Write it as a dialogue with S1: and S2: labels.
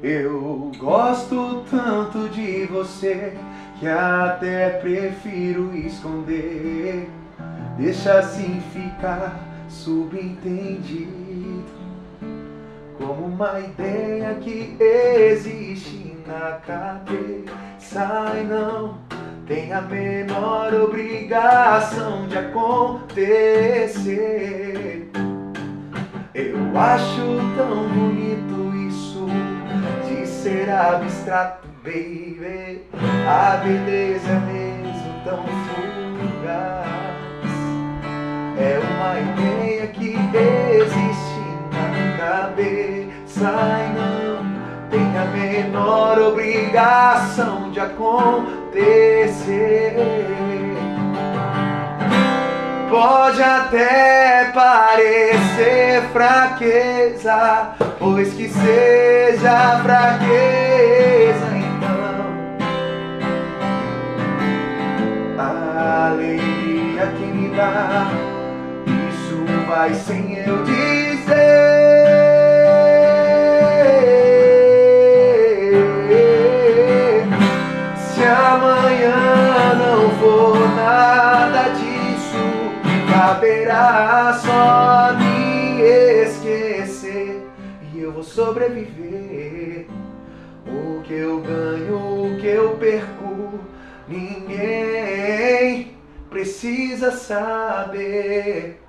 S1: Eu gosto tanto de você que até prefiro esconder. Deixa assim ficar subentendido, como uma ideia que existe na cabeça e não tem a menor obrigação de acontecer. Eu acho tão bonito isso de ser abstrato, baby. A beleza é mesmo tão fugaz. É uma ideia que existe na cabeça e não tem a menor obrigação de acontecer. Pode até parecer fraqueza, pois que seja fraqueza, então a alegria que me dá, isso vai sem eu dizer. Se amanhã não for nada disso, caberá só me esquecer e eu vou sobreviver. O que eu ganho, o que eu perco, ninguém precisa saber.